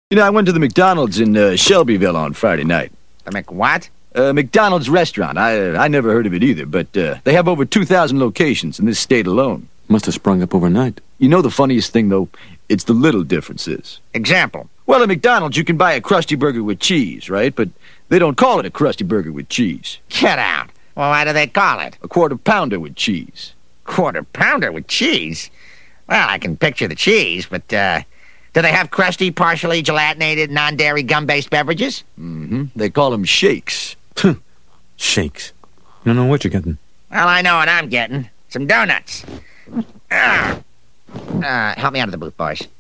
You know, I went to the McDonald's in Shelbyville on Friday night. The McWhat? McDonald's restaurant. I never heard of it either, but they have over 2,000 locations in this state alone. Must have sprung up overnight. You know the funniest thing, though? It's the little differences. Example. Well, at McDonald's, you can buy a Krusty Burger with cheese, right? But they don't call it a Krusty Burger with cheese. Get out. Well, why do they call it? A Quarter Pounder with cheese. Quarter Pounder with cheese? Well, I can picture the cheese, but, do they have crusty, partially gelatinated, non-dairy, gum-based beverages? Mm-hmm. They call them shakes. Shakes. You don't know what you're getting. Well, I know what I'm getting. Some donuts. Help me out of the booth, boys.